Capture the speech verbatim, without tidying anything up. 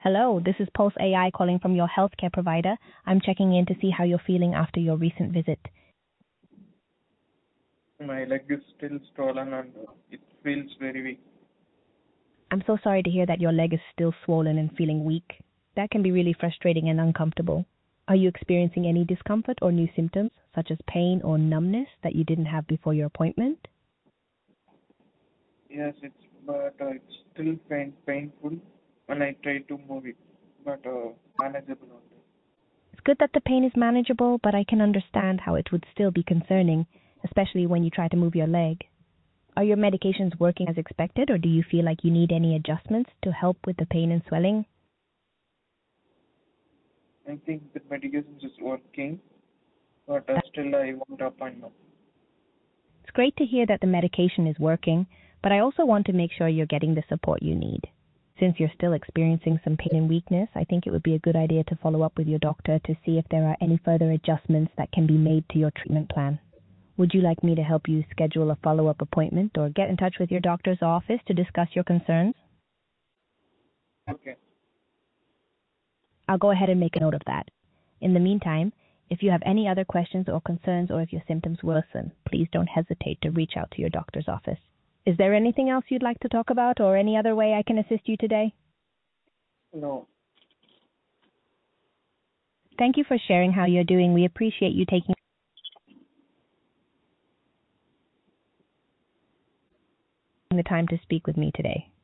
Hello, this is Pulse A I calling from your healthcare provider. I'm checking in to see how you're feeling after your recent visit. My leg is still swollen and it feels very weak. I'm so sorry to hear that your leg is still swollen and feeling weak. That can be really frustrating and uncomfortable. Are you experiencing any discomfort or new symptoms, such as pain or numbness, that you didn't have before your appointment? Yes, it's but uh, it's still pain, painful when I try to move it, but uh, manageable only. It's good that the pain is manageable, but I can understand how it would still be concerning, especially when you try to move your leg. Are your medications working as expected, or do you feel like you need any adjustments to help with the pain and swelling? I think the medication is working, but uh, still I want appointment. It's great to hear that the medication is working, but I also want to make sure you're getting the support you need. Since you're still experiencing some pain and weakness, I think it would be a good idea to follow up with your doctor to see if there are any further adjustments that can be made to your treatment plan. Would you like me to help you schedule a follow-up appointment or get in touch with your doctor's office to discuss your concerns? Okay. I'll go ahead and make a note of that. In the meantime, if you have any other questions or concerns, or if your symptoms worsen, please don't hesitate to reach out to your doctor's office. Is there anything else you'd like to talk about, or any other way I can assist you today? No. Thank you for sharing how you're doing. We appreciate you taking the time to speak with me today.